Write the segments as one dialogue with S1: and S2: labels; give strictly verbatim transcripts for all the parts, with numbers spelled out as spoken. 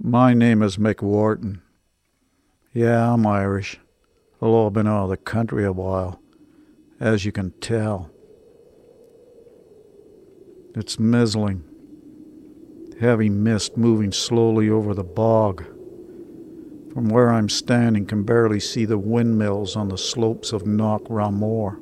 S1: My name is Mick Wharton. Yeah, I'm Irish, although I've been out of the country a while, as you can tell. It's mizzling. Heavy mist moving slowly over the bog. From where I'm standing, can barely see the windmills on the slopes of Knock Ramor.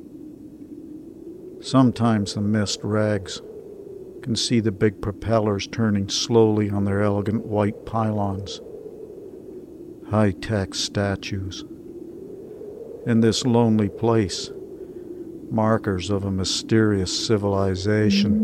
S1: Sometimes the mist rags. Can see the big propellers turning slowly on their elegant white pylons. High-tech statues. In this lonely place, markers of a mysterious civilization.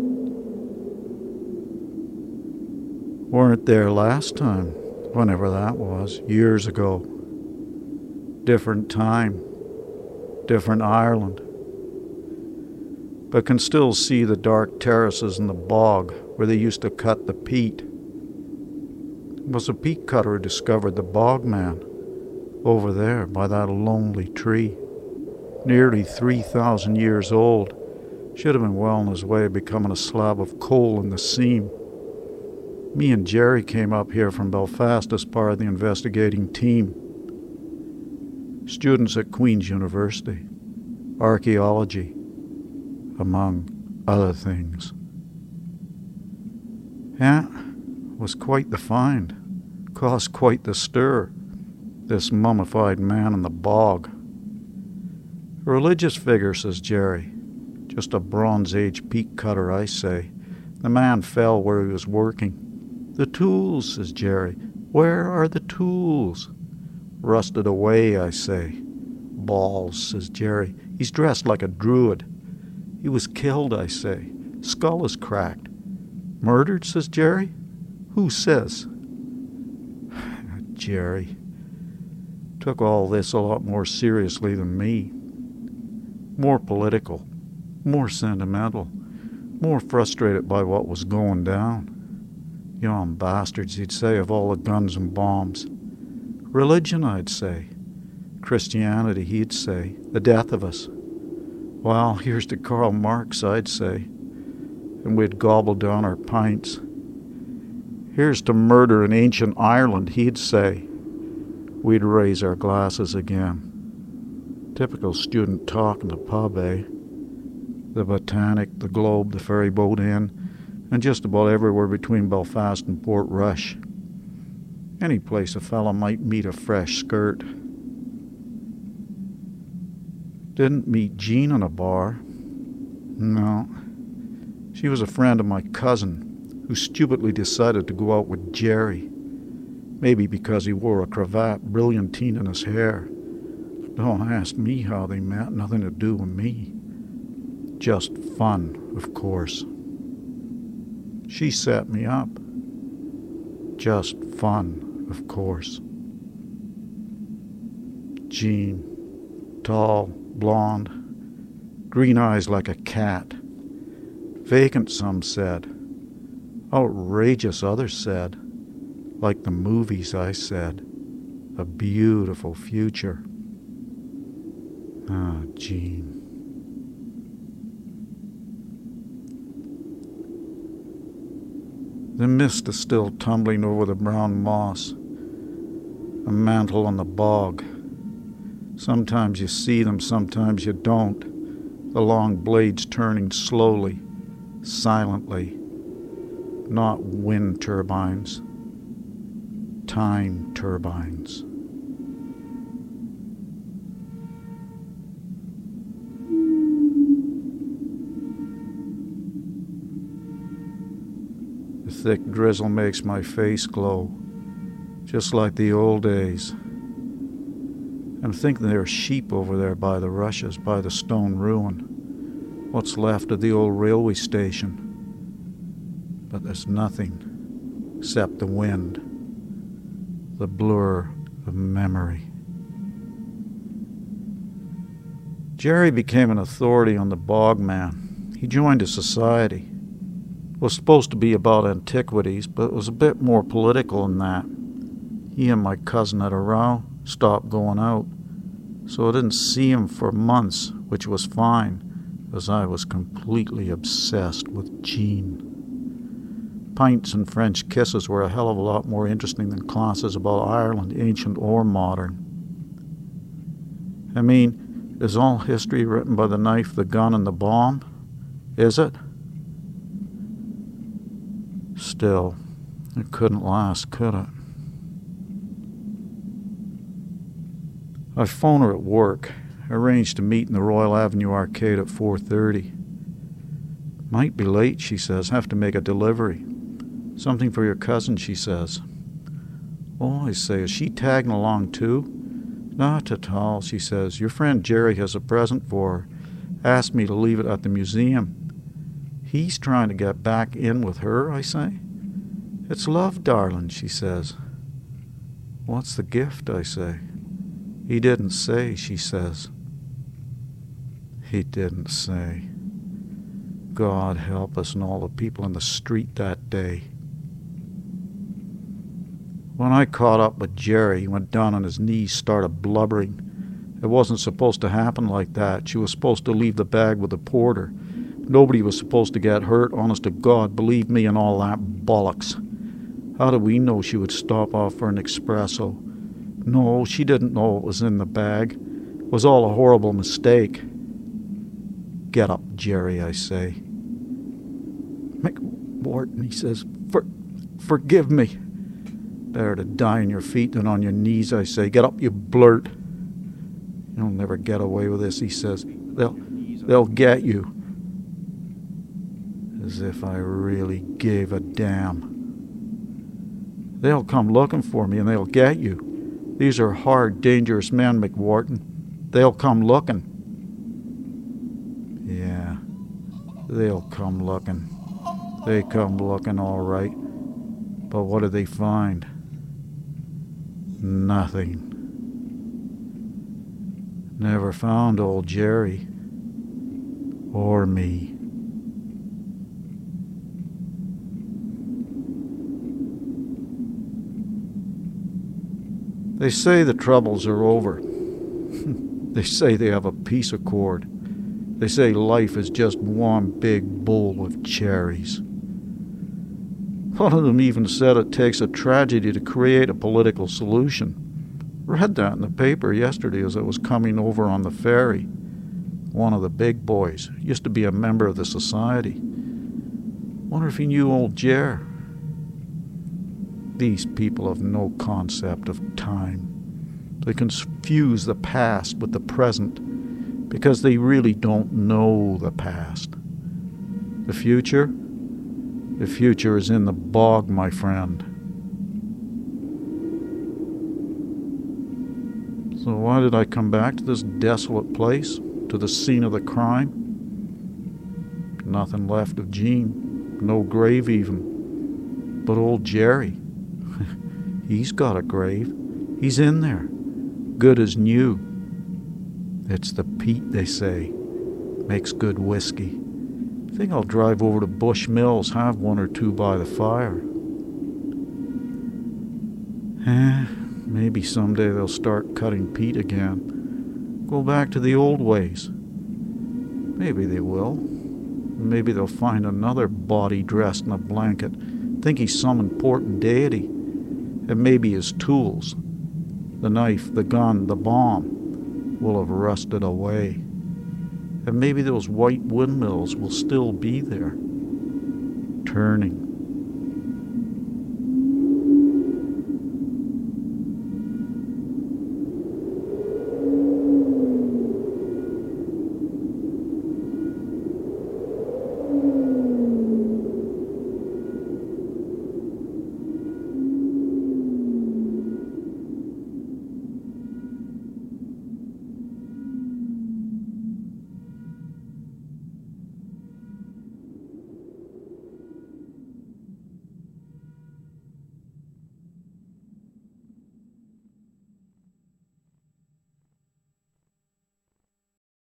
S1: Weren't there last time, whenever that was, years ago. Different time, different Ireland. But can still see the dark terraces in the bog where they used to cut the peat. It was a peat cutter who discovered the bog man over there by that lonely tree. Nearly three thousand years old. Should have been well on his way of becoming a slab of coal in the seam. Me and Jerry came up here from Belfast as part of the investigating team. Students at Queen's University. Archaeology. Among other things. Yeah, was quite the find. Caused quite the stir. This mummified man in the bog. A religious figure, says Jerry. Just a Bronze Age peat cutter, I say. The man fell where he was working. The tools, says Jerry. Where are the tools? Rusted away, I say. Balls, says Jerry. He's dressed like a druid. He was killed, I say. Skull is cracked. Murdered, says Jerry? Who says? Jerry took all this a lot more seriously than me. More political, more sentimental, more frustrated by what was going down. Yon bastards, he'd say, of all the guns and bombs. Religion, I'd say. Christianity, he'd say. The death of us. Well, here's to Karl Marx, I'd say. And we'd gobble down our pints. Here's to murder in ancient Ireland, he'd say. We'd raise our glasses again. Typical student talk in the pub, eh? The Botanic, the Globe, the Ferry Boat Inn, and just about everywhere between Belfast and Portrush. Any place a fella might meet a fresh skirt. Didn't meet Jean in a bar. No. She was a friend of my cousin, who stupidly decided to go out with Jerry. Maybe because he wore a cravat, brilliantine in his hair. Don't ask me how they met, nothing to do with me. Just fun, of course. She set me up. Just fun, of course. Jean, tall, blonde, green eyes like a cat. Vacant, some said. Outrageous, others said. Like the movies, I said. A beautiful future. Ah, Jean. The mist is still tumbling over the brown moss. A mantle on the bog. Sometimes you see them, sometimes you don't. The long blades turning slowly, silently. Not wind turbines. Time turbines. The thick drizzle makes my face glow, just like the old days. I'm thinking there are sheep over there by the rushes, by the stone ruin. What's left of the old railway station. But there's nothing except the wind, the blur of memory. Jerry became an authority on the bog man. He joined a society. It was supposed to be about antiquities, but it was a bit more political than that. He and my cousin had a row, stopped going out, so I didn't see him for months, which was fine, as I was completely obsessed with Jean. Pints and French kisses were a hell of a lot more interesting than classes about Ireland, ancient or modern. I mean, is all history written by the knife, the gun, and the bomb? Is it? Still, it couldn't last, could it? I phoned her at work, arranged to meet in the Royal Avenue Arcade at four thirty. Might be late, she says. Have to make a delivery. Something for your cousin, she says. Oh, I say, is she tagging along too? Not at all, she says. Your friend Jerry has a present for her. Asked me to leave it at the museum. He's trying to get back in with her, I say. It's love, darling, she says. What's the gift, I say. He didn't say, she says. He didn't say. God help us and all the people in the street that day. When I caught up with Jerry, he went down on his knees, started blubbering. It wasn't supposed to happen like that. She was supposed to leave the bag with the porter. Nobody was supposed to get hurt, honest to God, believe me, and all that bollocks. How did we know she would stop off for an espresso? No, she didn't know it was in the bag. It was all a horrible mistake. Get up, Jerry, I say. McWharton, he says, For, forgive me. Better to die on your feet than on your knees, I say. Get up, you blurt. You'll never get away with this, he says. They'll, they'll get you. As if I really gave a damn. They'll come looking for me and they'll get you. These are hard, dangerous men, McWharton. They'll come looking. Yeah, they'll come looking. They come looking all right. But what do they find? Nothing. Never found old Jerry. Or me. They say the troubles are over. They say they have a peace accord. They say life is just one big bowl of cherries. One of them even said it takes a tragedy to create a political solution. Read that in the paper yesterday as I was coming over on the ferry. One of the big boys. Used to be a member of the society. Wonder if he knew old Jer. These people have no concept of time. They confuse the past with the present because they really don't know the past. The future? The future is in the bog, my friend. So why did I come back to this desolate place, to the scene of the crime? Nothing left of Jean, no grave even. But old Jerry, he's got a grave. He's in there, good as new. It's the peat, they say, makes good whiskey. I think I'll drive over to Bush Mills, have one or two by the fire. Eh, maybe someday they'll start cutting peat again. Go back to the old ways. Maybe they will. Maybe they'll find another body dressed in a blanket, think he's some important deity. And maybe his tools, the knife, the gun, the bomb, will have rusted away. And maybe those white windmills will still be there, turning.